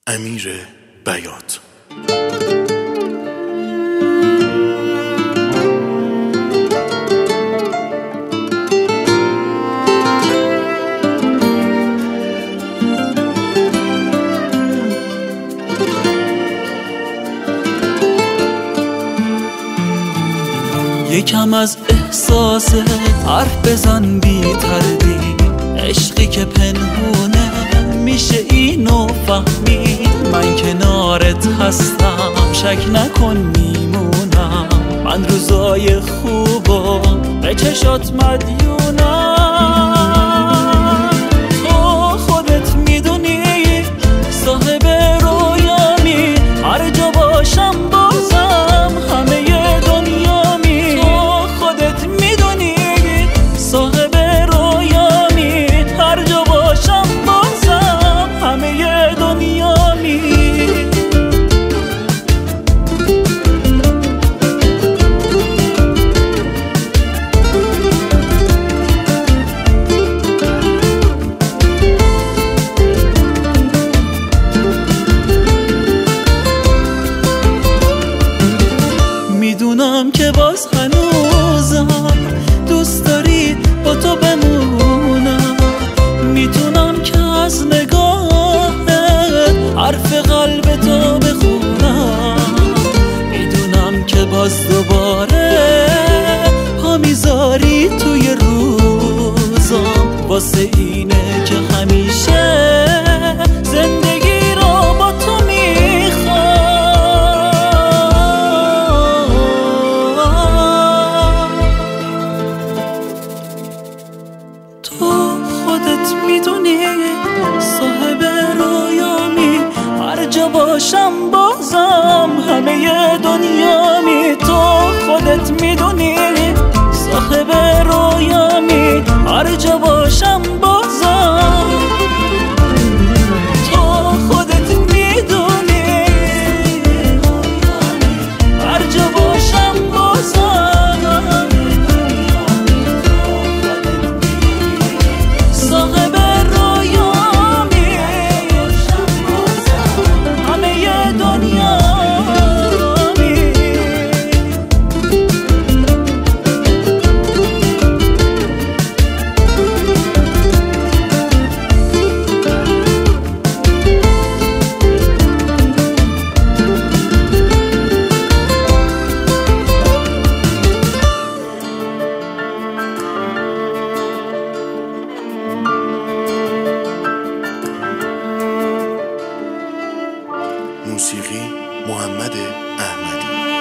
امیر بیات. یکم از احساس حرف بزن بی تردید، عشقی که پنهونه میشه اینو فهمید. من کنارت هستم، شک نکن میمونم. من روزای خوبا به چشات مدیونم. تو خودت میدونی صاحب رویامی، هر جا باشم بازم همه دنیامی. تو خودت میدونی صاحب رویامی، هر جا باشم بازم همه دنیامی. میدونم که باز هنوزم دوست داری با تو بمونم. میتونم که از نگاهت حرف قلب تو بخونم. میدونم که باز دوباره پا میذاری توی روزم، واسه اینه که همیشه زندگی رو با تو میدونی صاحب رویامی، هر جا باشم بازم همه دنیامی. تو خودت میدونی صاحب رویامی، هر جا باشم بازم. تو خودت میدونی هر جا باشم بازم. موسیقی محمد احمدی.